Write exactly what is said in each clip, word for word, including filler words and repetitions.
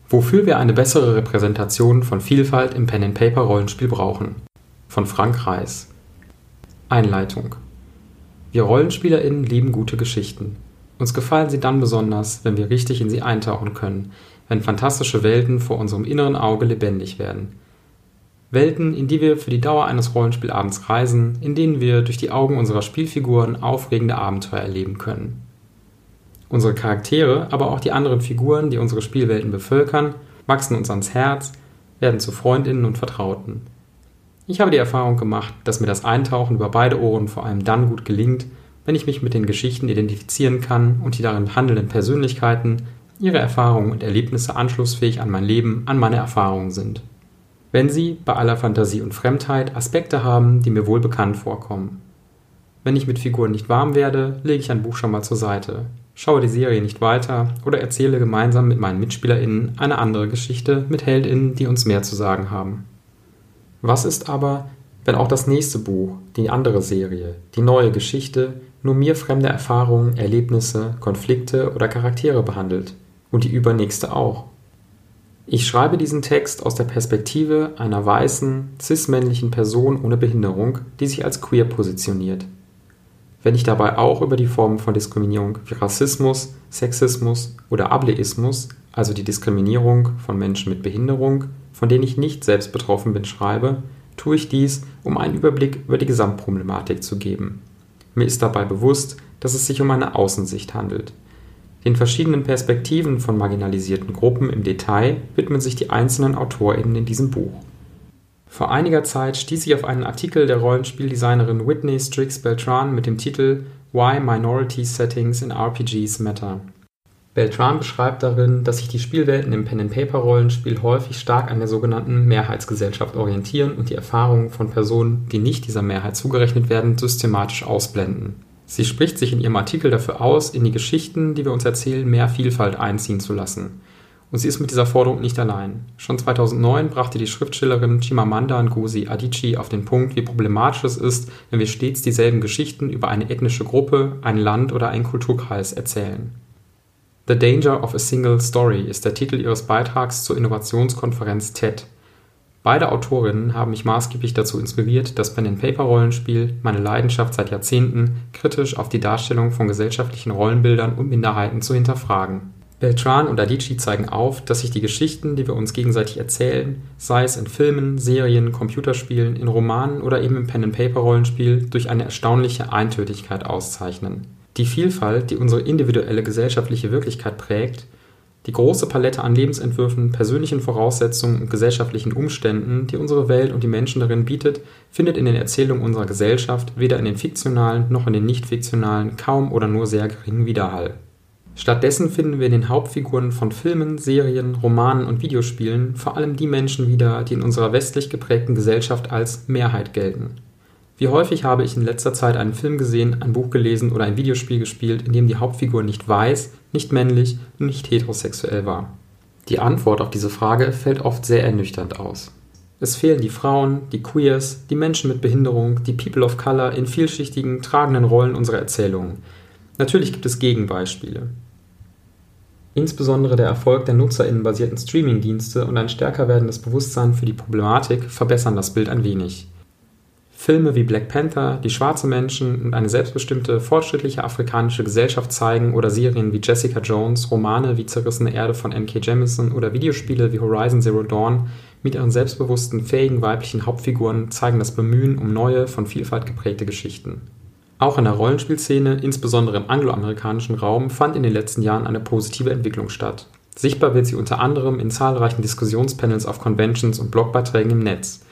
Wofür wir eine bessere Repräsentation von Vielfalt im Pen-and-Paper-Rollenspiel brauchen. Von Frank Reiß. Einleitung. Wir RollenspielerInnen lieben gute Geschichten. Uns gefallen sie dann besonders, wenn wir richtig in sie eintauchen können, wenn fantastische Welten vor unserem inneren Auge lebendig werden. Welten, in die wir für die Dauer eines Rollenspielabends reisen, in denen wir durch die Augen unserer Spielfiguren aufregende Abenteuer erleben können. Unsere Charaktere, aber auch die anderen Figuren, die unsere Spielwelten bevölkern, wachsen uns ans Herz, werden zu FreundInnen und Vertrauten. Ich habe die Erfahrung gemacht, dass mir das Eintauchen über beide Ohren vor allem dann gut gelingt, wenn ich mich mit den Geschichten identifizieren kann und die darin handelnden Persönlichkeiten, ihre Erfahrungen und Erlebnisse anschlussfähig an mein Leben, an meine Erfahrungen sind. Wenn sie, bei aller Fantasie und Fremdheit, Aspekte haben, die mir wohl bekannt vorkommen. Wenn ich mit Figuren nicht warm werde, lege ich ein Buch schon mal zur Seite, schaue die Serie nicht weiter oder erzähle gemeinsam mit meinen MitspielerInnen eine andere Geschichte mit HeldInnen, die uns mehr zu sagen haben. Was ist aber, wenn auch das nächste Buch, die andere Serie, die neue Geschichte nur mir fremde Erfahrungen, Erlebnisse, Konflikte oder Charaktere behandelt und die übernächste auch? Ich schreibe diesen Text aus der Perspektive einer weißen, cis-männlichen Person ohne Behinderung, die sich als queer positioniert. Wenn ich dabei auch über die Formen von Diskriminierung wie Rassismus, Sexismus oder Ableismus, also die Diskriminierung von Menschen mit Behinderung, von denen ich nicht selbst betroffen bin, schreibe, tue ich dies, um einen Überblick über die Gesamtproblematik zu geben. Mir ist dabei bewusst, dass es sich um eine Außensicht handelt. Den verschiedenen Perspektiven von marginalisierten Gruppen im Detail widmen sich die einzelnen AutorInnen in diesem Buch. Vor einiger Zeit stieß ich auf einen Artikel der Rollenspieldesignerin Whitney Strix Beltran mit dem Titel Why Minority Settings in R P Gs Matter. Beltran beschreibt darin, dass sich die Spielwelten im Pen-and-Paper-Rollenspiel häufig stark an der sogenannten Mehrheitsgesellschaft orientieren und die Erfahrungen von Personen, die nicht dieser Mehrheit zugerechnet werden, systematisch ausblenden. Sie spricht sich in ihrem Artikel dafür aus, in die Geschichten, die wir uns erzählen, mehr Vielfalt einziehen zu lassen. Und sie ist mit dieser Forderung nicht allein. Schon zweitausendneun brachte die Schriftstellerin Chimamanda Ngozi Adichie auf den Punkt, wie problematisch es ist, wenn wir stets dieselben Geschichten über eine ethnische Gruppe, ein Land oder einen Kulturkreis erzählen. The Danger of a Single Story ist der Titel ihres Beitrags zur Innovationskonferenz T E D. Beide Autorinnen haben mich maßgeblich dazu inspiriert, das Pen-and-Paper-Rollenspiel, meine Leidenschaft seit Jahrzehnten, kritisch auf die Darstellung von gesellschaftlichen Rollenbildern und Minderheiten zu hinterfragen. Beltran und Adichie zeigen auf, dass sich die Geschichten, die wir uns gegenseitig erzählen, sei es in Filmen, Serien, Computerspielen, in Romanen oder eben im Pen-and-Paper-Rollenspiel, durch eine erstaunliche Eintötigkeit auszeichnen. Die Vielfalt, die unsere individuelle gesellschaftliche Wirklichkeit prägt, die große Palette an Lebensentwürfen, persönlichen Voraussetzungen und gesellschaftlichen Umständen, die unsere Welt und die Menschen darin bietet, findet in den Erzählungen unserer Gesellschaft weder in den fiktionalen noch in den nicht-fiktionalen kaum oder nur sehr geringen Widerhall. Stattdessen finden wir in den Hauptfiguren von Filmen, Serien, Romanen und Videospielen vor allem die Menschen wieder, die in unserer westlich geprägten Gesellschaft als Mehrheit gelten. Wie häufig habe ich in letzter Zeit einen Film gesehen, ein Buch gelesen oder ein Videospiel gespielt, in dem die Hauptfigur nicht weiß, nicht männlich und nicht heterosexuell war? Die Antwort auf diese Frage fällt oft sehr ernüchternd aus. Es fehlen die Frauen, die Queers, die Menschen mit Behinderung, die People of Color in vielschichtigen, tragenden Rollen unserer Erzählungen. Natürlich gibt es Gegenbeispiele. Insbesondere der Erfolg der nutzerinnenbasierten Streaming-Dienste und ein stärker werdendes Bewusstsein für die Problematik verbessern das Bild ein wenig. Filme wie Black Panther, die schwarze Menschen und eine selbstbestimmte, fortschrittliche afrikanische Gesellschaft zeigen oder Serien wie Jessica Jones, Romane wie Zerrissene Erde von N K Jemisin oder Videospiele wie Horizon Zero Dawn mit ihren selbstbewussten, fähigen weiblichen Hauptfiguren zeigen das Bemühen um neue, von Vielfalt geprägte Geschichten. Auch in der Rollenspielszene, insbesondere im angloamerikanischen Raum, fand in den letzten Jahren eine positive Entwicklung statt. Sichtbar wird sie unter anderem in zahlreichen Diskussionspanels auf Conventions und Blogbeiträgen im Netz.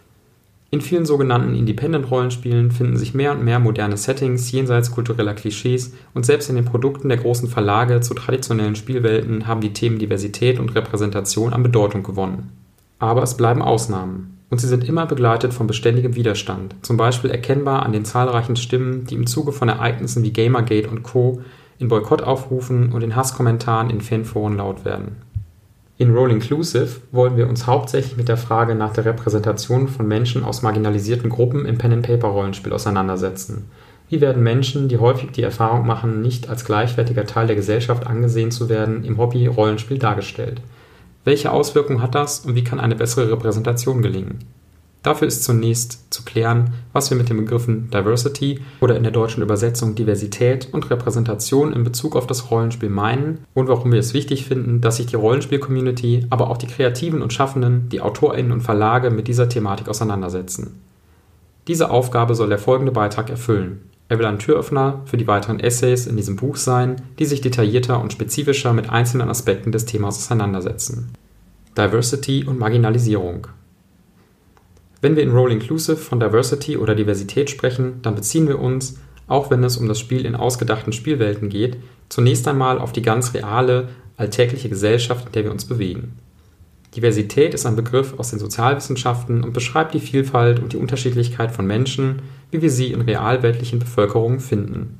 In vielen sogenannten Independent-Rollenspielen finden sich mehr und mehr moderne Settings jenseits kultureller Klischees und selbst in den Produkten der großen Verlage zu traditionellen Spielwelten haben die Themen Diversität und Repräsentation an Bedeutung gewonnen. Aber es bleiben Ausnahmen. Und sie sind immer begleitet von beständigem Widerstand, zum Beispiel erkennbar an den zahlreichen Stimmen, die im Zuge von Ereignissen wie Gamergate und Co. in Boykottaufrufen und in Hasskommentaren in Fanforen laut werden. In Roll Inclusive wollen wir uns hauptsächlich mit der Frage nach der Repräsentation von Menschen aus marginalisierten Gruppen im Pen-and-Paper-Rollenspiel auseinandersetzen. Wie werden Menschen, die häufig die Erfahrung machen, nicht als gleichwertiger Teil der Gesellschaft angesehen zu werden, im Hobby-Rollenspiel dargestellt? Welche Auswirkungen hat das und wie kann eine bessere Repräsentation gelingen? Dafür ist zunächst zu klären, was wir mit den Begriffen Diversity oder in der deutschen Übersetzung Diversität und Repräsentation in Bezug auf das Rollenspiel meinen und warum wir es wichtig finden, dass sich die Rollenspiel-Community, aber auch die Kreativen und Schaffenden, die AutorInnen und Verlage mit dieser Thematik auseinandersetzen. Diese Aufgabe soll der folgende Beitrag erfüllen. Er will ein Türöffner für die weiteren Essays in diesem Buch sein, die sich detaillierter und spezifischer mit einzelnen Aspekten des Themas auseinandersetzen. Diversity und Marginalisierung. Wenn wir in Role Inclusive von Diversity oder Diversität sprechen, dann beziehen wir uns, auch wenn es um das Spiel in ausgedachten Spielwelten geht, zunächst einmal auf die ganz reale, alltägliche Gesellschaft, in der wir uns bewegen. Diversität ist ein Begriff aus den Sozialwissenschaften und beschreibt die Vielfalt und die Unterschiedlichkeit von Menschen, wie wir sie in realweltlichen Bevölkerungen finden.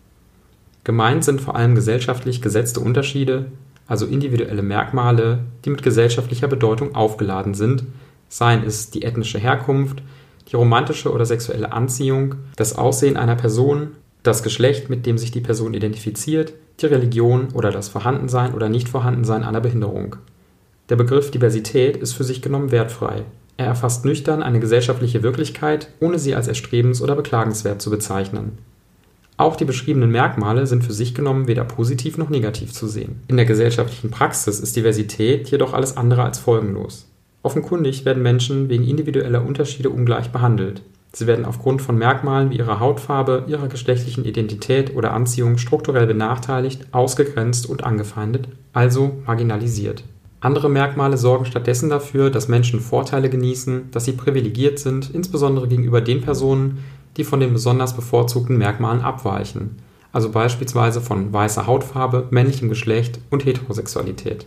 Gemeint sind vor allem gesellschaftlich gesetzte Unterschiede, also individuelle Merkmale, die mit gesellschaftlicher Bedeutung aufgeladen sind, seien es die ethnische Herkunft, die romantische oder sexuelle Anziehung, das Aussehen einer Person, das Geschlecht, mit dem sich die Person identifiziert, die Religion oder das Vorhandensein oder Nichtvorhandensein einer Behinderung. Der Begriff Diversität ist für sich genommen wertfrei. Er erfasst nüchtern eine gesellschaftliche Wirklichkeit, ohne sie als erstrebens- oder beklagenswert zu bezeichnen. Auch die beschriebenen Merkmale sind für sich genommen weder positiv noch negativ zu sehen. In der gesellschaftlichen Praxis ist Diversität jedoch alles andere als folgenlos. Offenkundig werden Menschen wegen individueller Unterschiede ungleich behandelt. Sie werden aufgrund von Merkmalen wie ihrer Hautfarbe, ihrer geschlechtlichen Identität oder Anziehung strukturell benachteiligt, ausgegrenzt und angefeindet, also marginalisiert. Andere Merkmale sorgen stattdessen dafür, dass Menschen Vorteile genießen, dass sie privilegiert sind, insbesondere gegenüber den Personen, die von den besonders bevorzugten Merkmalen abweichen, also beispielsweise von weißer Hautfarbe, männlichem Geschlecht und Heterosexualität.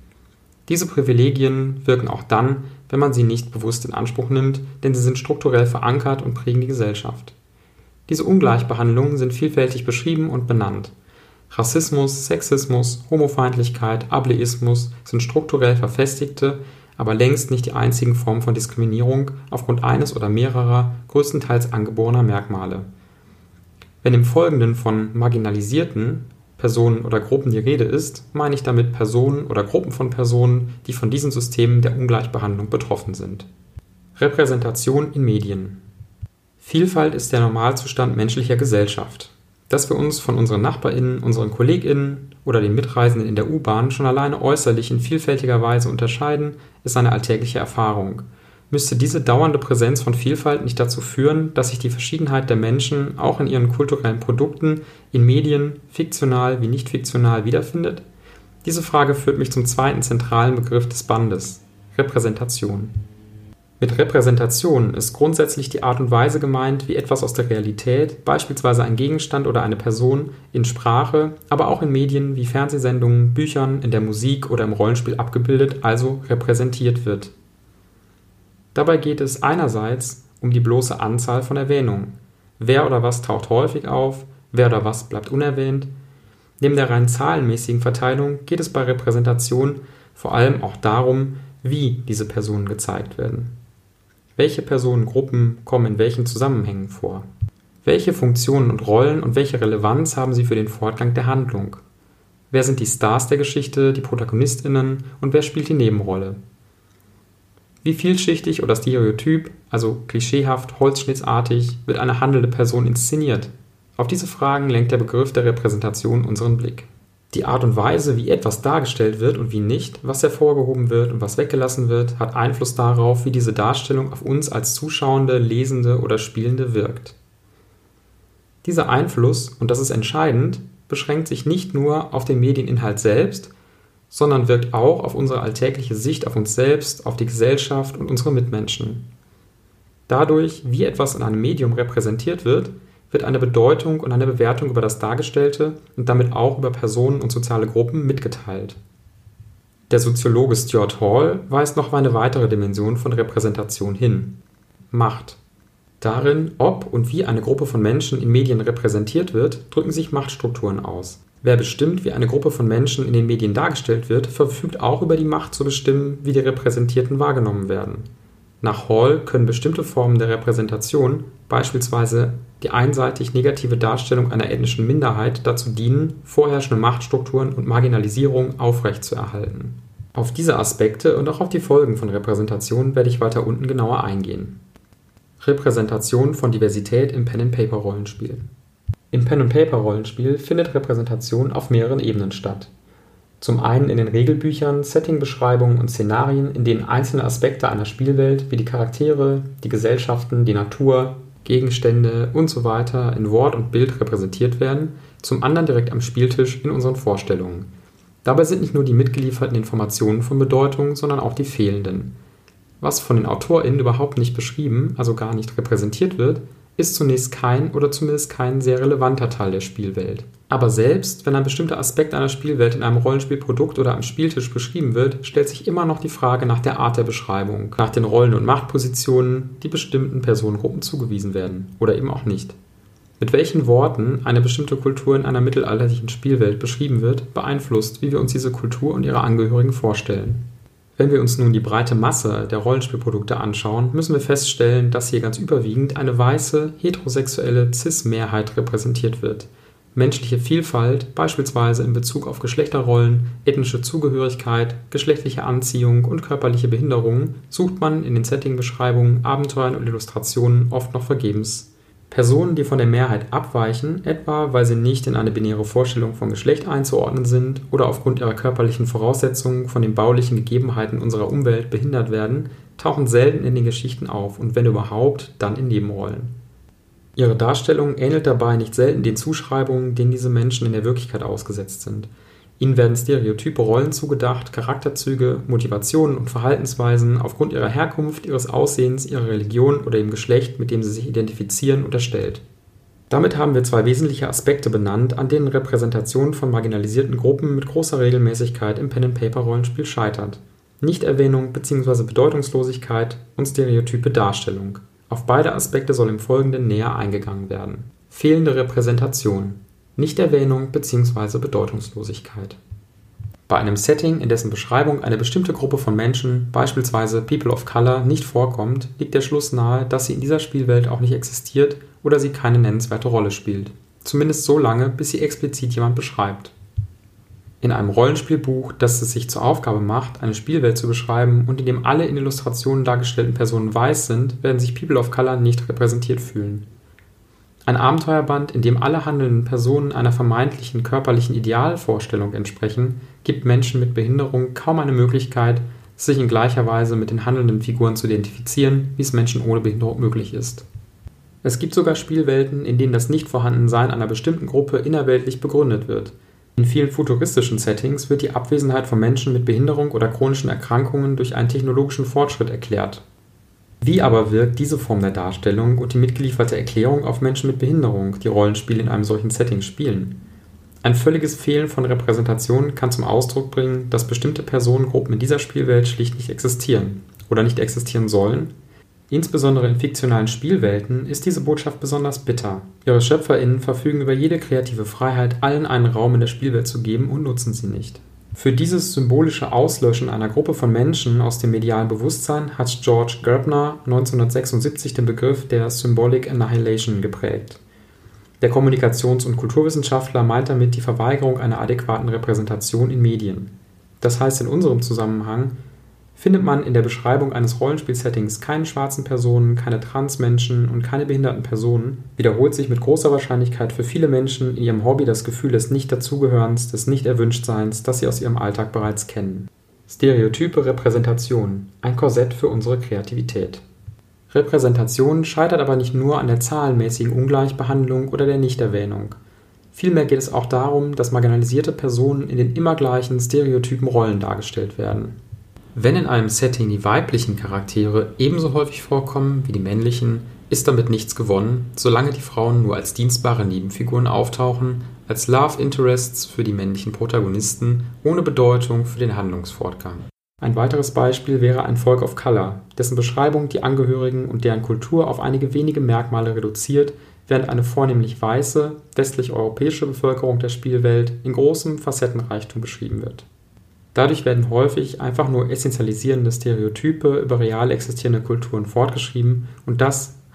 Diese Privilegien wirken auch dann, wenn man sie nicht bewusst in Anspruch nimmt, denn sie sind strukturell verankert und prägen die Gesellschaft. Diese Ungleichbehandlungen sind vielfältig beschrieben und benannt. Rassismus, Sexismus, Homofeindlichkeit, Ableismus sind strukturell verfestigte, aber längst nicht die einzigen Formen von Diskriminierung aufgrund eines oder mehrerer, größtenteils angeborener Merkmale. Wenn im Folgenden von marginalisierten Personen oder Gruppen die Rede ist, meine ich damit Personen oder Gruppen von Personen, die von diesen Systemen der Ungleichbehandlung betroffen sind. Repräsentation in Medien. Vielfalt ist der Normalzustand menschlicher Gesellschaft. Dass wir uns von unseren NachbarInnen, unseren KollegInnen oder den Mitreisenden in der U-Bahn schon alleine äußerlich in vielfältiger Weise unterscheiden, ist eine alltägliche Erfahrung. Müsste diese dauernde Präsenz von Vielfalt nicht dazu führen, dass sich die Verschiedenheit der Menschen auch in ihren kulturellen Produkten, in Medien, fiktional wie nicht fiktional, wiederfindet? Diese Frage führt mich zum zweiten zentralen Begriff des Bandes: Repräsentation. Mit Repräsentation ist grundsätzlich die Art und Weise gemeint, wie etwas aus der Realität, beispielsweise ein Gegenstand oder eine Person, in Sprache, aber auch in Medien wie Fernsehsendungen, Büchern, in der Musik oder im Rollenspiel abgebildet, also repräsentiert wird. Dabei geht es einerseits um die bloße Anzahl von Erwähnungen. Wer oder was taucht häufig auf, wer oder was bleibt unerwähnt. Neben der rein zahlenmäßigen Verteilung geht es bei Repräsentation vor allem auch darum, wie diese Personen gezeigt werden. Welche Personengruppen kommen in welchen Zusammenhängen vor? Welche Funktionen und Rollen und welche Relevanz haben sie für den Fortgang der Handlung? Wer sind die Stars der Geschichte, die ProtagonistInnen und wer spielt die Nebenrolle? Wie vielschichtig oder stereotyp, also klischeehaft, holzschnittartig, wird eine handelnde Person inszeniert? Auf diese Fragen lenkt der Begriff der Repräsentation unseren Blick. Die Art und Weise, wie etwas dargestellt wird und wie nicht, was hervorgehoben wird und was weggelassen wird, hat Einfluss darauf, wie diese Darstellung auf uns als Zuschauende, Lesende oder Spielende wirkt. Dieser Einfluss, und das ist entscheidend, beschränkt sich nicht nur auf den Medieninhalt selbst, sondern wirkt auch auf unsere alltägliche Sicht auf uns selbst, auf die Gesellschaft und unsere Mitmenschen. Dadurch, wie etwas in einem Medium repräsentiert wird, wird eine Bedeutung und eine Bewertung über das Dargestellte und damit auch über Personen und soziale Gruppen mitgeteilt. Der Soziologe Stuart Hall weist noch auf eine weitere Dimension von Repräsentation hin: Macht. Darin, ob und wie eine Gruppe von Menschen in Medien repräsentiert wird, drücken sich Machtstrukturen aus. Wer bestimmt, wie eine Gruppe von Menschen in den Medien dargestellt wird, verfügt auch über die Macht zu bestimmen, wie die Repräsentierten wahrgenommen werden. Nach Hall können bestimmte Formen der Repräsentation, beispielsweise die einseitig negative Darstellung einer ethnischen Minderheit, dazu dienen, vorherrschende Machtstrukturen und Marginalisierung aufrechtzuerhalten. Auf diese Aspekte und auch auf die Folgen von Repräsentation werde ich weiter unten genauer eingehen. Repräsentation von Diversität im Pen-and-Paper-Rollenspiel. Im Pen-and-Paper-Rollenspiel findet Repräsentation auf mehreren Ebenen statt. Zum einen in den Regelbüchern, Settingbeschreibungen und Szenarien, in denen einzelne Aspekte einer Spielwelt wie die Charaktere, die Gesellschaften, die Natur, Gegenstände usw. in Wort und Bild repräsentiert werden, zum anderen direkt am Spieltisch in unseren Vorstellungen. Dabei sind nicht nur die mitgelieferten Informationen von Bedeutung, sondern auch die fehlenden. Was von den AutorInnen überhaupt nicht beschrieben, also gar nicht repräsentiert wird, ist zunächst kein oder zumindest kein sehr relevanter Teil der Spielwelt. Aber selbst wenn ein bestimmter Aspekt einer Spielwelt in einem Rollenspielprodukt oder am Spieltisch beschrieben wird, stellt sich immer noch die Frage nach der Art der Beschreibung, nach den Rollen- und Machtpositionen, die bestimmten Personengruppen zugewiesen werden oder eben auch nicht. Mit welchen Worten eine bestimmte Kultur in einer mittelalterlichen Spielwelt beschrieben wird, beeinflusst, wie wir uns diese Kultur und ihre Angehörigen vorstellen. Wenn wir uns nun die breite Masse der Rollenspielprodukte anschauen, müssen wir feststellen, dass hier ganz überwiegend eine weiße, heterosexuelle Cis-Mehrheit repräsentiert wird. Menschliche Vielfalt, beispielsweise in Bezug auf Geschlechterrollen, ethnische Zugehörigkeit, geschlechtliche Anziehung und körperliche Behinderungen, sucht man in den Settingbeschreibungen, Abenteuern und Illustrationen oft noch vergebens. Personen, die von der Mehrheit abweichen, etwa weil sie nicht in eine binäre Vorstellung von Geschlecht einzuordnen sind oder aufgrund ihrer körperlichen Voraussetzungen von den baulichen Gegebenheiten unserer Umwelt behindert werden, tauchen selten in den Geschichten auf und wenn überhaupt, dann in Nebenrollen. Ihre Darstellung ähnelt dabei nicht selten den Zuschreibungen, denen diese Menschen in der Wirklichkeit ausgesetzt sind. Ihnen werden stereotype Rollen zugedacht, Charakterzüge, Motivationen und Verhaltensweisen aufgrund ihrer Herkunft, ihres Aussehens, ihrer Religion oder dem Geschlecht, mit dem sie sich identifizieren, unterstellt. Damit haben wir zwei wesentliche Aspekte benannt, an denen Repräsentation von marginalisierten Gruppen mit großer Regelmäßigkeit im Pen-and-Paper-Rollenspiel scheitert: Nichterwähnung bzw. Bedeutungslosigkeit und stereotype Darstellung. Auf beide Aspekte soll im Folgenden näher eingegangen werden. Fehlende Repräsentation. Nichterwähnung bzw. Bedeutungslosigkeit. Bei einem Setting, in dessen Beschreibung eine bestimmte Gruppe von Menschen, beispielsweise People of Color, nicht vorkommt, liegt der Schluss nahe, dass sie in dieser Spielwelt auch nicht existiert oder sie keine nennenswerte Rolle spielt. Zumindest so lange, bis sie explizit jemand beschreibt. In einem Rollenspielbuch, das es sich zur Aufgabe macht, eine Spielwelt zu beschreiben und in dem alle in Illustrationen dargestellten Personen weiß sind, werden sich People of Color nicht repräsentiert fühlen. Ein Abenteuerband, in dem alle handelnden Personen einer vermeintlichen körperlichen Idealvorstellung entsprechen, gibt Menschen mit Behinderung kaum eine Möglichkeit, sich in gleicher Weise mit den handelnden Figuren zu identifizieren, wie es Menschen ohne Behinderung möglich ist. Es gibt sogar Spielwelten, in denen das Nichtvorhandensein einer bestimmten Gruppe innerweltlich begründet wird. In vielen futuristischen Settings wird die Abwesenheit von Menschen mit Behinderung oder chronischen Erkrankungen durch einen technologischen Fortschritt erklärt. Wie aber wirkt diese Form der Darstellung und die mitgelieferte Erklärung auf Menschen mit Behinderung, die Rollenspiele in einem solchen Setting spielen? Ein völliges Fehlen von Repräsentation kann zum Ausdruck bringen, dass bestimmte Personengruppen in dieser Spielwelt schlicht nicht existieren oder nicht existieren sollen. Insbesondere in fiktionalen Spielwelten ist diese Botschaft besonders bitter. Ihre SchöpferInnen verfügen über jede kreative Freiheit, allen einen Raum in der Spielwelt zu geben und nutzen sie nicht. Für dieses symbolische Auslöschen einer Gruppe von Menschen aus dem medialen Bewusstsein hat George Gerbner neunzehnhundertsechsundsiebzig den Begriff der Symbolic Annihilation geprägt. Der Kommunikations- und Kulturwissenschaftler meint damit die Verweigerung einer adäquaten Repräsentation in Medien. Das heißt, in unserem Zusammenhang findet man in der Beschreibung eines Rollenspiel-Settings keine schwarzen Personen, keine Transmenschen und keine behinderten Personen, wiederholt sich mit großer Wahrscheinlichkeit für viele Menschen in ihrem Hobby das Gefühl des Nicht-Dazugehörens, des Nicht-Erwünschtseins, das sie aus ihrem Alltag bereits kennen. Stereotype Repräsentation, ein Korsett für unsere Kreativität. Repräsentation scheitert aber nicht nur an der zahlenmäßigen Ungleichbehandlung oder der Nichterwähnung. Vielmehr geht es auch darum, dass marginalisierte Personen in den immer gleichen stereotypen Rollen dargestellt werden. Wenn in einem Setting die weiblichen Charaktere ebenso häufig vorkommen wie die männlichen, ist damit nichts gewonnen, solange die Frauen nur als dienstbare Nebenfiguren auftauchen, als Love Interests für die männlichen Protagonisten, ohne Bedeutung für den Handlungsfortgang. Ein weiteres Beispiel wäre ein Folk of Color, dessen Beschreibung die Angehörigen und deren Kultur auf einige wenige Merkmale reduziert, während eine vornehmlich weiße, westlich-europäische Bevölkerung der Spielwelt in großem Facettenreichtum beschrieben wird. Dadurch werden häufig einfach nur essentialisierende Stereotype über real existierende Kulturen fortgeschrieben und das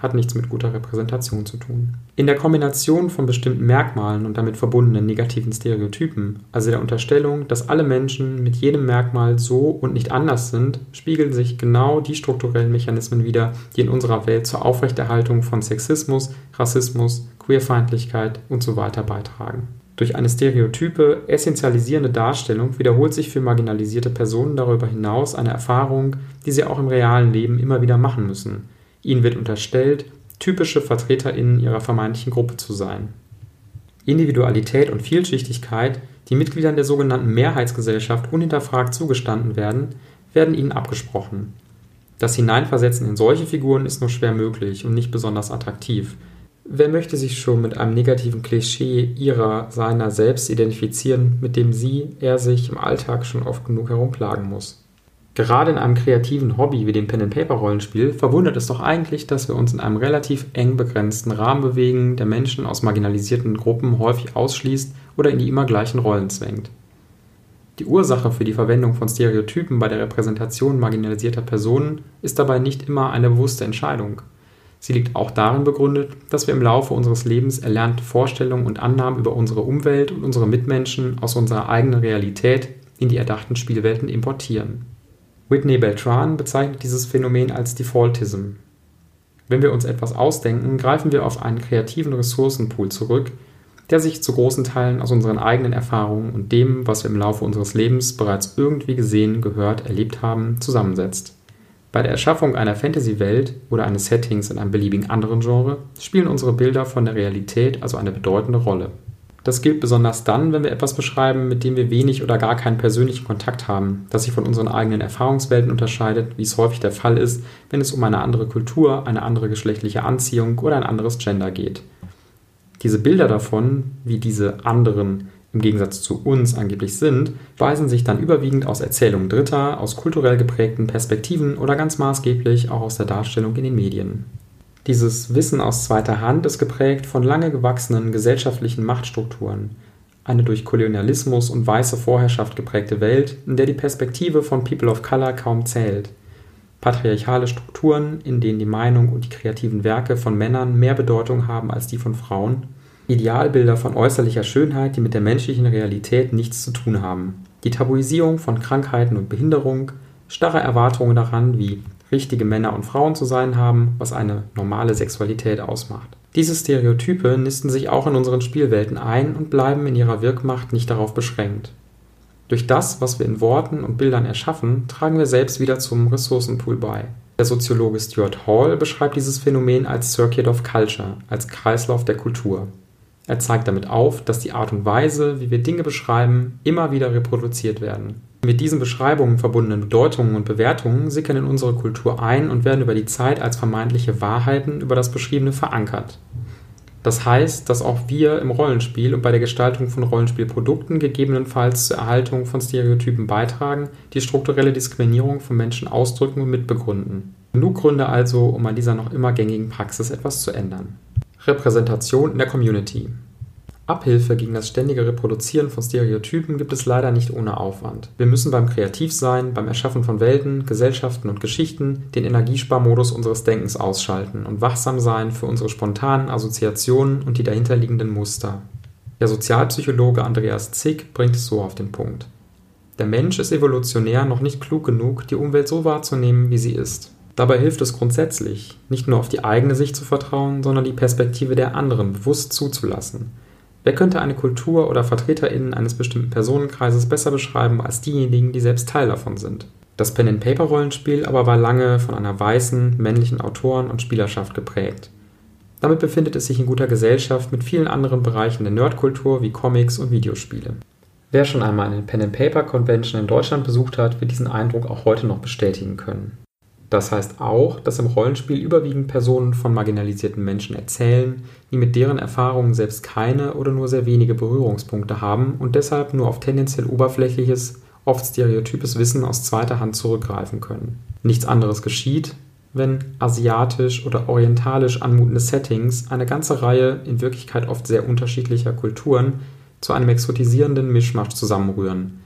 hat nichts mit guter Repräsentation zu tun. In der Kombination von bestimmten Merkmalen und damit verbundenen negativen Stereotypen, also der Unterstellung, dass alle Menschen mit jedem Merkmal so und nicht anders sind, spiegeln sich genau die strukturellen Mechanismen wider, die in unserer Welt zur Aufrechterhaltung von Sexismus, Rassismus, Queerfeindlichkeit und so weiter beitragen. Durch eine stereotype, essentialisierende Darstellung wiederholt sich für marginalisierte Personen darüber hinaus eine Erfahrung, die sie auch im realen Leben immer wieder machen müssen. Ihnen wird unterstellt, typische VertreterInnen ihrer vermeintlichen Gruppe zu sein. Individualität und Vielschichtigkeit, die Mitgliedern der sogenannten Mehrheitsgesellschaft unhinterfragt zugestanden werden, werden ihnen abgesprochen. Das Hineinversetzen in solche Figuren ist nur schwer möglich und nicht besonders attraktiv. Wer möchte sich schon mit einem negativen Klischee ihrer, seiner selbst identifizieren, mit dem sie, er sich im Alltag schon oft genug herumplagen muss? Gerade in einem kreativen Hobby wie dem Pen-and-Paper-Rollenspiel verwundert es doch eigentlich, dass wir uns in einem relativ eng begrenzten Rahmen bewegen, der Menschen aus marginalisierten Gruppen häufig ausschließt oder in die immer gleichen Rollen zwängt. Die Ursache für die Verwendung von Stereotypen bei der Repräsentation marginalisierter Personen ist dabei nicht immer eine bewusste Entscheidung. Sie liegt auch darin begründet, dass wir im Laufe unseres Lebens erlernte Vorstellungen und Annahmen über unsere Umwelt und unsere Mitmenschen aus unserer eigenen Realität in die erdachten Spielwelten importieren. Whitney Beltran bezeichnet dieses Phänomen als Defaultism. Wenn wir uns etwas ausdenken, greifen wir auf einen kreativen Ressourcenpool zurück, der sich zu großen Teilen aus unseren eigenen Erfahrungen und dem, was wir im Laufe unseres Lebens bereits irgendwie gesehen, gehört, erlebt haben, zusammensetzt. Bei der Erschaffung einer Fantasy-Welt oder eines Settings in einem beliebigen anderen Genre spielen unsere Bilder von der Realität also eine bedeutende Rolle. Das gilt besonders dann, wenn wir etwas beschreiben, mit dem wir wenig oder gar keinen persönlichen Kontakt haben, das sich von unseren eigenen Erfahrungswelten unterscheidet, wie es häufig der Fall ist, wenn es um eine andere Kultur, eine andere geschlechtliche Anziehung oder ein anderes Gender geht. Diese Bilder davon, wie diese anderen im Gegensatz zu uns angeblich sind, speisen sich dann überwiegend aus Erzählungen Dritter, aus kulturell geprägten Perspektiven oder ganz maßgeblich auch aus der Darstellung in den Medien. Dieses Wissen aus zweiter Hand ist geprägt von lange gewachsenen gesellschaftlichen Machtstrukturen. Eine durch Kolonialismus und weiße Vorherrschaft geprägte Welt, in der die Perspektive von People of Color kaum zählt. Patriarchale Strukturen, in denen die Meinung und die kreativen Werke von Männern mehr Bedeutung haben als die von Frauen. Idealbilder von äußerlicher Schönheit, die mit der menschlichen Realität nichts zu tun haben. Die Tabuisierung von Krankheiten und Behinderung, starre Erwartungen daran, wie richtige Männer und Frauen zu sein haben, was eine normale Sexualität ausmacht. Diese Stereotype nisten sich auch in unseren Spielwelten ein und bleiben in ihrer Wirkmacht nicht darauf beschränkt. Durch das, was wir in Worten und Bildern erschaffen, tragen wir selbst wieder zum Ressourcenpool bei. Der Soziologe Stuart Hall beschreibt dieses Phänomen als Circuit of Culture, als Kreislauf der Kultur. Er zeigt damit auf, dass die Art und Weise, wie wir Dinge beschreiben, immer wieder reproduziert werden. Mit diesen Beschreibungen verbundenen Bedeutungen und Bewertungen sickern in unsere Kultur ein und werden über die Zeit als vermeintliche Wahrheiten über das Beschriebene verankert. Das heißt, dass auch wir im Rollenspiel und bei der Gestaltung von Rollenspielprodukten gegebenenfalls zur Erhaltung von Stereotypen beitragen, die strukturelle Diskriminierung von Menschen ausdrücken und mitbegründen. Genug Gründe also, um an dieser noch immer gängigen Praxis etwas zu ändern. Repräsentation in der Community. Abhilfe gegen das ständige Reproduzieren von Stereotypen gibt es leider nicht ohne Aufwand. Wir müssen beim Kreativsein, beim Erschaffen von Welten, Gesellschaften und Geschichten den Energiesparmodus unseres Denkens ausschalten und wachsam sein für unsere spontanen Assoziationen und die dahinterliegenden Muster. Der Sozialpsychologe Andreas Zick bringt es so auf den Punkt. Der Mensch ist evolutionär noch nicht klug genug, die Umwelt so wahrzunehmen, wie sie ist. Dabei hilft es grundsätzlich, nicht nur auf die eigene Sicht zu vertrauen, sondern die Perspektive der anderen bewusst zuzulassen. Wer könnte eine Kultur oder VertreterInnen eines bestimmten Personenkreises besser beschreiben als diejenigen, die selbst Teil davon sind? Das Pen-and-Paper-Rollenspiel aber war lange von einer weißen, männlichen Autoren- und Spielerschaft geprägt. Damit befindet es sich in guter Gesellschaft mit vielen anderen Bereichen der Nerdkultur wie Comics und Videospiele. Wer schon einmal eine Pen-and-Paper-Convention in Deutschland besucht hat, wird diesen Eindruck auch heute noch bestätigen können. Das heißt auch, dass im Rollenspiel überwiegend Personen von marginalisierten Menschen erzählen, die mit deren Erfahrungen selbst keine oder nur sehr wenige Berührungspunkte haben und deshalb nur auf tendenziell oberflächliches, oft stereotypes Wissen aus zweiter Hand zurückgreifen können. Nichts anderes geschieht, wenn asiatisch oder orientalisch anmutende Settings eine ganze Reihe in Wirklichkeit oft sehr unterschiedlicher Kulturen zu einem exotisierenden Mischmasch zusammenrühren.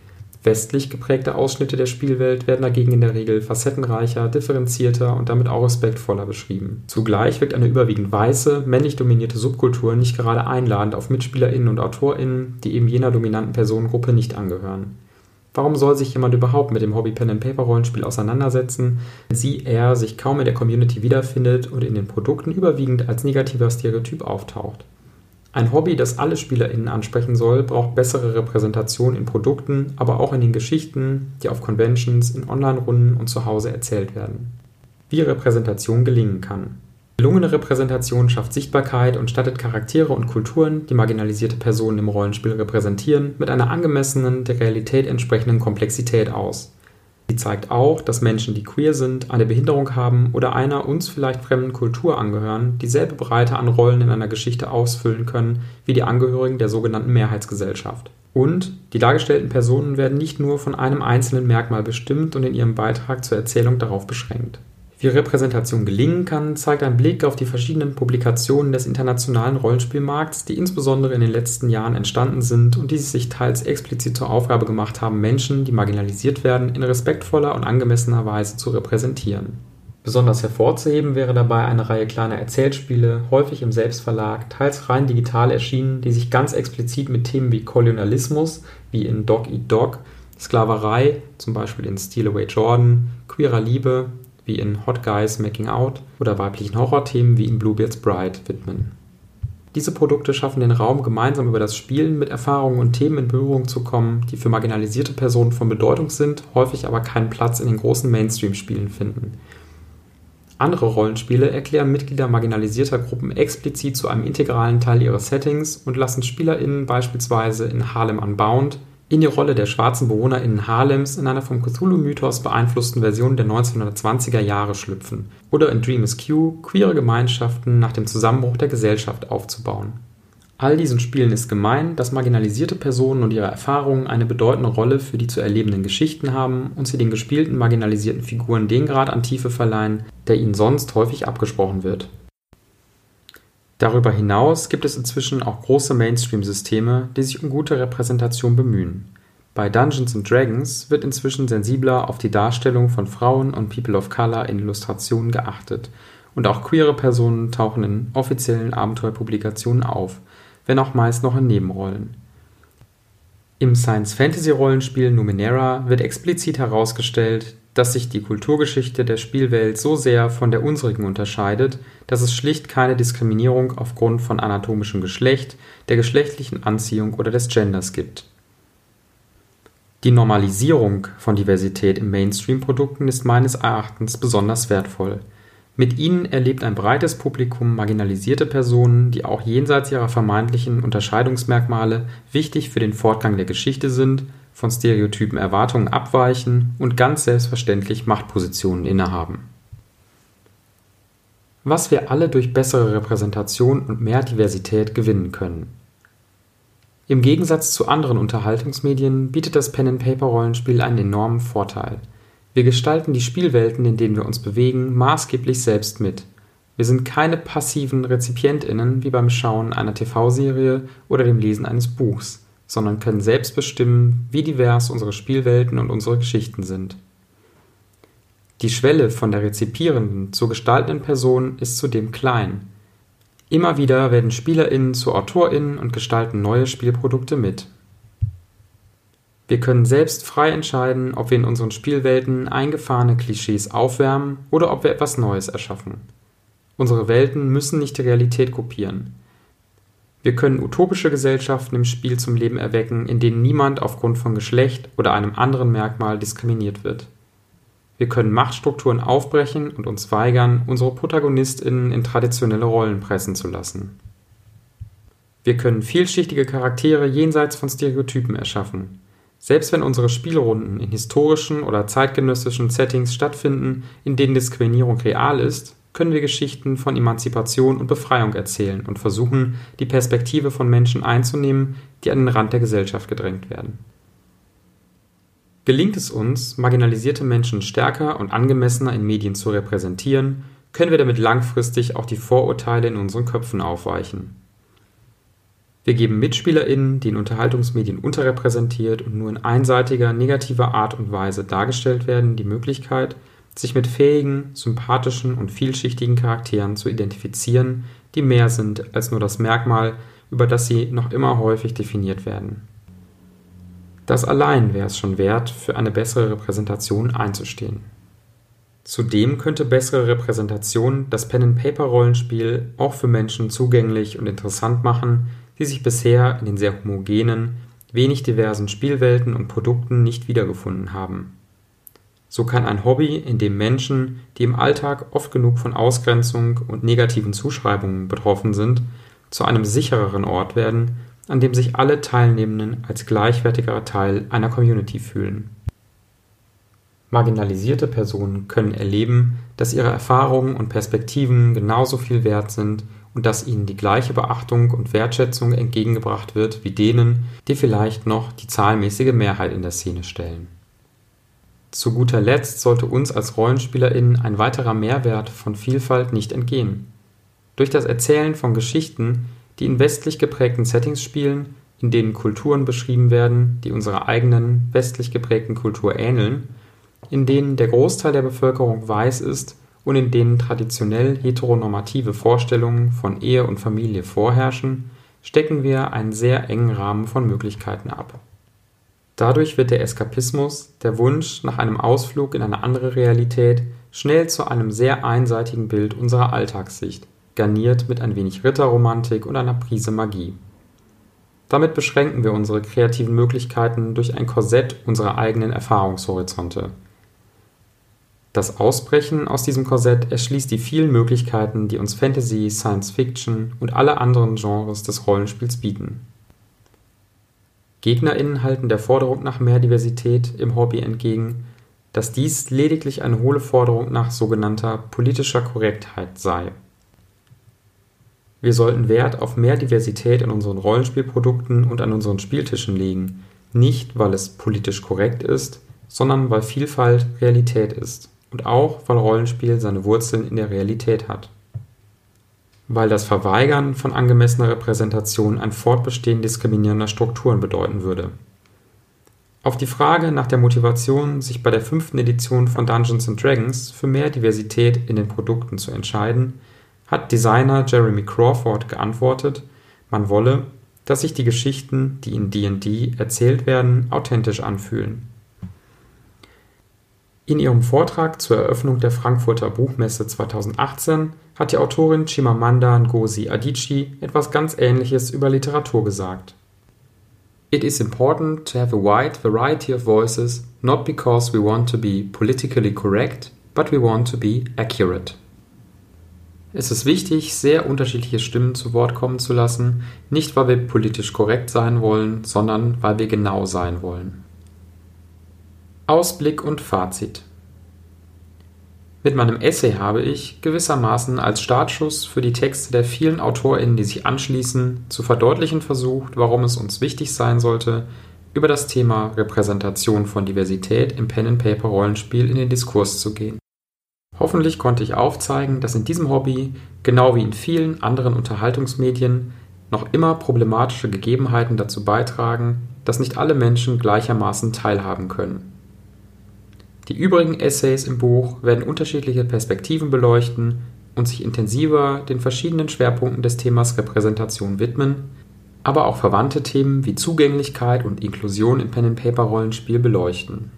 Westlich geprägte Ausschnitte der Spielwelt werden dagegen in der Regel facettenreicher, differenzierter und damit auch respektvoller beschrieben. Zugleich wirkt eine überwiegend weiße, männlich dominierte Subkultur nicht gerade einladend auf MitspielerInnen und AutorInnen, die eben jener dominanten Personengruppe nicht angehören. Warum soll sich jemand überhaupt mit dem Hobby Pen-and-Paper-Rollenspiel auseinandersetzen, wenn sie er sich kaum in der Community wiederfindet und in den Produkten überwiegend als negativer Stereotyp auftaucht? Ein Hobby, das alle SpielerInnen ansprechen soll, braucht bessere Repräsentation in Produkten, aber auch in den Geschichten, die auf Conventions, in Online-Runden und zu Hause erzählt werden. Wie Repräsentation gelingen kann. Gelungene Repräsentation schafft Sichtbarkeit und stattet Charaktere und Kulturen, die marginalisierte Personen im Rollenspiel repräsentieren, mit einer angemessenen, der Realität entsprechenden Komplexität aus. Sie zeigt auch, dass Menschen, die queer sind, eine Behinderung haben oder einer uns vielleicht fremden Kultur angehören, dieselbe Breite an Rollen in einer Geschichte ausfüllen können wie die Angehörigen der sogenannten Mehrheitsgesellschaft. Und die dargestellten Personen werden nicht nur von einem einzelnen Merkmal bestimmt und in ihrem Beitrag zur Erzählung darauf beschränkt. Wie Repräsentation gelingen kann, zeigt ein Blick auf die verschiedenen Publikationen des internationalen Rollenspielmarkts, die insbesondere in den letzten Jahren entstanden sind und die sich teils explizit zur Aufgabe gemacht haben, Menschen, die marginalisiert werden, in respektvoller und angemessener Weise zu repräsentieren. Besonders hervorzuheben wäre dabei eine Reihe kleiner Erzählspiele, häufig im Selbstverlag, teils rein digital erschienen, die sich ganz explizit mit Themen wie Kolonialismus, wie in Dog Eat Dog, Sklaverei, zum Beispiel in Steal Away Jordan, queerer Liebe, wie in Hot Guys Making Out oder weiblichen Horrorthemen wie in Bluebeard's Bride widmen. Diese Produkte schaffen den Raum, gemeinsam über das Spielen mit Erfahrungen und Themen in Berührung zu kommen, die für marginalisierte Personen von Bedeutung sind, häufig aber keinen Platz in den großen Mainstream-Spielen finden. Andere Rollenspiele erklären Mitglieder marginalisierter Gruppen explizit zu einem integralen Teil ihres Settings und lassen SpielerInnen beispielsweise in Harlem Unbound in die Rolle der schwarzen BewohnerInnen Harlems in einer vom Cthulhu-Mythos beeinflussten Version der neunzehnhundertzwanziger Jahre schlüpfen oder in Dream is Q queere Gemeinschaften nach dem Zusammenbruch der Gesellschaft aufzubauen. All diesen Spielen ist gemein, dass marginalisierte Personen und ihre Erfahrungen eine bedeutende Rolle für die zu erlebenden Geschichten haben und sie den gespielten marginalisierten Figuren den Grad an Tiefe verleihen, der ihnen sonst häufig abgesprochen wird. Darüber hinaus gibt es inzwischen auch große Mainstream-Systeme, die sich um gute Repräsentation bemühen. Bei Dungeons and Dragons wird inzwischen sensibler auf die Darstellung von Frauen und People of Color in Illustrationen geachtet und auch queere Personen tauchen in offiziellen Abenteuerpublikationen auf, wenn auch meist noch in Nebenrollen. Im Science-Fantasy-Rollenspiel Numenera wird explizit herausgestellt, dass sich die Kulturgeschichte der Spielwelt so sehr von der unsrigen unterscheidet, dass es schlicht keine Diskriminierung aufgrund von anatomischem Geschlecht, der geschlechtlichen Anziehung oder des Genders gibt. Die Normalisierung von Diversität in Mainstream-Produkten ist meines Erachtens besonders wertvoll. Mit ihnen erlebt ein breites Publikum marginalisierte Personen, die auch jenseits ihrer vermeintlichen Unterscheidungsmerkmale wichtig für den Fortgang der Geschichte sind, von stereotypen Erwartungen abweichen und ganz selbstverständlich Machtpositionen innehaben. Was wir alle durch bessere Repräsentation und mehr Diversität gewinnen können. Im Gegensatz zu anderen Unterhaltungsmedien bietet das Pen-and-Paper-Rollenspiel einen enormen Vorteil. Wir gestalten die Spielwelten, in denen wir uns bewegen, maßgeblich selbst mit. Wir sind keine passiven RezipientInnen wie beim Schauen einer T V-Serie oder dem Lesen eines Buchs, sondern können selbst bestimmen, wie divers unsere Spielwelten und unsere Geschichten sind. Die Schwelle von der rezipierenden zur gestaltenden Person ist zudem klein. Immer wieder werden SpielerInnen zu AutorInnen und gestalten neue Spielprodukte mit. Wir können selbst frei entscheiden, ob wir in unseren Spielwelten eingefahrene Klischees aufwärmen oder ob wir etwas Neues erschaffen. Unsere Welten müssen nicht die Realität kopieren. Wir können utopische Gesellschaften im Spiel zum Leben erwecken, in denen niemand aufgrund von Geschlecht oder einem anderen Merkmal diskriminiert wird. Wir können Machtstrukturen aufbrechen und uns weigern, unsere ProtagonistInnen in traditionelle Rollen pressen zu lassen. Wir können vielschichtige Charaktere jenseits von Stereotypen erschaffen. Selbst wenn unsere Spielrunden in historischen oder zeitgenössischen Settings stattfinden, in denen Diskriminierung real ist, können wir Geschichten von Emanzipation und Befreiung erzählen und versuchen, die Perspektive von Menschen einzunehmen, die an den Rand der Gesellschaft gedrängt werden. Gelingt es uns, marginalisierte Menschen stärker und angemessener in Medien zu repräsentieren, können wir damit langfristig auch die Vorurteile in unseren Köpfen aufweichen. Wir geben MitspielerInnen, die in Unterhaltungsmedien unterrepräsentiert und nur in einseitiger, negativer Art und Weise dargestellt werden, die Möglichkeit, sich mit fähigen, sympathischen und vielschichtigen Charakteren zu identifizieren, die mehr sind als nur das Merkmal, über das sie noch immer häufig definiert werden. Das allein wäre es schon wert, für eine bessere Repräsentation einzustehen. Zudem könnte bessere Repräsentation das Pen-and-Paper-Rollenspiel auch für Menschen zugänglich und interessant machen, die sich bisher in den sehr homogenen, wenig diversen Spielwelten und Produkten nicht wiedergefunden haben. So kann ein Hobby, in dem Menschen, die im Alltag oft genug von Ausgrenzung und negativen Zuschreibungen betroffen sind, zu einem sichereren Ort werden, an dem sich alle Teilnehmenden als gleichwertiger Teil einer Community fühlen. Marginalisierte Personen können erleben, dass ihre Erfahrungen und Perspektiven genauso viel wert sind und dass ihnen die gleiche Beachtung und Wertschätzung entgegengebracht wird wie denen, die vielleicht noch die zahlenmäßige Mehrheit in der Szene stellen. Zu guter Letzt sollte uns als RollenspielerInnen ein weiterer Mehrwert von Vielfalt nicht entgehen. Durch das Erzählen von Geschichten, die in westlich geprägten Settings spielen, in denen Kulturen beschrieben werden, die unserer eigenen westlich geprägten Kultur ähneln, in denen der Großteil der Bevölkerung weiß ist und in denen traditionell heteronormative Vorstellungen von Ehe und Familie vorherrschen, stecken wir einen sehr engen Rahmen von Möglichkeiten ab. Dadurch wird der Eskapismus, der Wunsch nach einem Ausflug in eine andere Realität, schnell zu einem sehr einseitigen Bild unserer Alltagssicht, garniert mit ein wenig Ritterromantik und einer Prise Magie. Damit beschränken wir unsere kreativen Möglichkeiten durch ein Korsett unserer eigenen Erfahrungshorizonte. Das Ausbrechen aus diesem Korsett erschließt die vielen Möglichkeiten, die uns Fantasy, Science Fiction und alle anderen Genres des Rollenspiels bieten. GegnerInnen halten der Forderung nach mehr Diversität im Hobby entgegen, dass dies lediglich eine hohle Forderung nach sogenannter politischer Korrektheit sei. Wir sollten Wert auf mehr Diversität in unseren Rollenspielprodukten und an unseren Spieltischen legen, nicht weil es politisch korrekt ist, sondern weil Vielfalt Realität ist. Und auch, weil Rollenspiel seine Wurzeln in der Realität hat. Weil das Verweigern von angemessener Repräsentation ein Fortbestehen diskriminierender Strukturen bedeuten würde. Auf die Frage nach der Motivation, sich bei der fünften Edition von Dungeons and Dragons für mehr Diversität in den Produkten zu entscheiden, hat Designer Jeremy Crawford geantwortet, man wolle, dass sich die Geschichten, die in D und D erzählt werden, authentisch anfühlen. In ihrem Vortrag zur Eröffnung der Frankfurter Buchmesse zweitausendachtzehn hat die Autorin Chimamanda Ngozi Adichie etwas ganz Ähnliches über Literatur gesagt. It is important to have a wide variety of voices, not because we want to be politically correct, but we want to be accurate. Es ist wichtig, sehr unterschiedliche Stimmen zu Wort kommen zu lassen, nicht weil wir politisch korrekt sein wollen, sondern weil wir genau sein wollen. Ausblick und Fazit. Mit meinem Essay habe ich, gewissermaßen als Startschuss für die Texte der vielen AutorInnen, die sich anschließen, zu verdeutlichen versucht, warum es uns wichtig sein sollte, über das Thema Repräsentation von Diversität im Pen-and-Paper-Rollenspiel in den Diskurs zu gehen. Hoffentlich konnte ich aufzeigen, dass in diesem Hobby, genau wie in vielen anderen Unterhaltungsmedien, noch immer problematische Gegebenheiten dazu beitragen, dass nicht alle Menschen gleichermaßen teilhaben können. Die übrigen Essays im Buch werden unterschiedliche Perspektiven beleuchten und sich intensiver den verschiedenen Schwerpunkten des Themas Repräsentation widmen, aber auch verwandte Themen wie Zugänglichkeit und Inklusion im Pen-and-Paper-Rollenspiel beleuchten.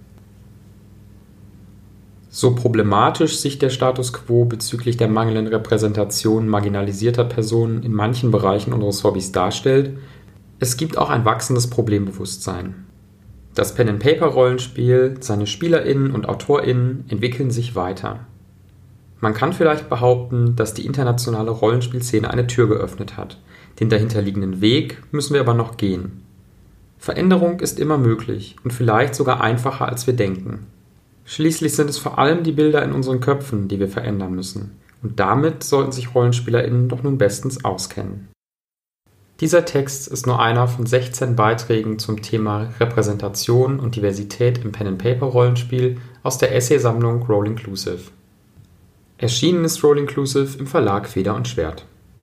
So problematisch sich der Status quo bezüglich der mangelnden Repräsentation marginalisierter Personen in manchen Bereichen unseres Hobbys darstellt, es gibt auch ein wachsendes Problembewusstsein. Das Pen-and-Paper-Rollenspiel, seine SpielerInnen und AutorInnen entwickeln sich weiter. Man kann vielleicht behaupten, dass die internationale Rollenspielszene eine Tür geöffnet hat. Den dahinterliegenden Weg müssen wir aber noch gehen. Veränderung ist immer möglich und vielleicht sogar einfacher, als wir denken. Schließlich sind es vor allem die Bilder in unseren Köpfen, die wir verändern müssen. Und damit sollten sich RollenspielerInnen doch nun bestens auskennen. Dieser Text ist nur einer von sechzehn Beiträgen zum Thema Repräsentation und Diversität im Pen-and-Paper-Rollenspiel aus der Essaysammlung Rollinclusive. Erschienen ist Rollinclusive im Verlag Feder und Schwert.